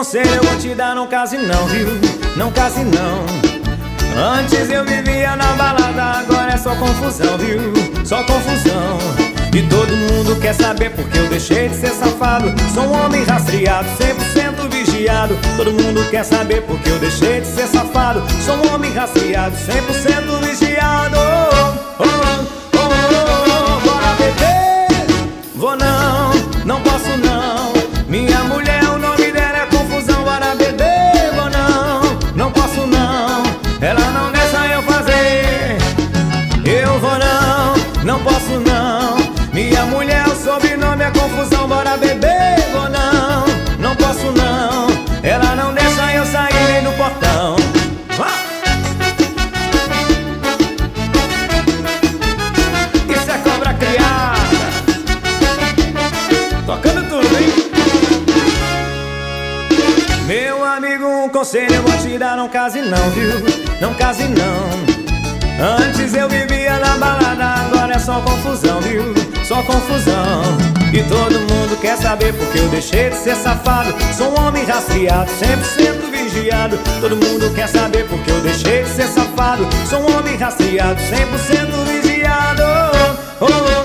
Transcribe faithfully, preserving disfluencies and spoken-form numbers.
conselho eu vou te dar, não case não, viu? Não case não. Antes eu vivia na balada, agora é só confusão, viu? Só confusão. E todo mundo quer saber porque eu deixei de ser safado. Sou um homem rastreado, cem por cento vigiado. Todo mundo quer saber porque eu deixei de ser safado. Sou um homem rastreado, cem por cento vigiado. Oh, oh, oh, oh, oh, bora beber? Vou não, não posso não. Minha mulher, o nome dela é confusão. Bora beber? Vou não, não posso não. Ela não deixa eu fazer. Eu vou não, não posso não. Minha mulher, o sobrenome é confusão. Bora beber? Vou não, não posso não. Ela não deixa eu sair nem no portão. Ah! Isso é cobra criada. Tocando tudo, hein? Meu amigo, um conselho eu vou te dar, não case não, viu? Não case não. Antes eu vivia na balada, agora é só confusão, viu? Só confusão. E todo mundo quer saber porque eu deixei de ser safado. Sou um homem rastreado, cem por cento vigiado. Todo mundo quer saber porque eu deixei de ser safado. Sou um homem rastreado, cem por cento vigiado. Oh, oh, oh.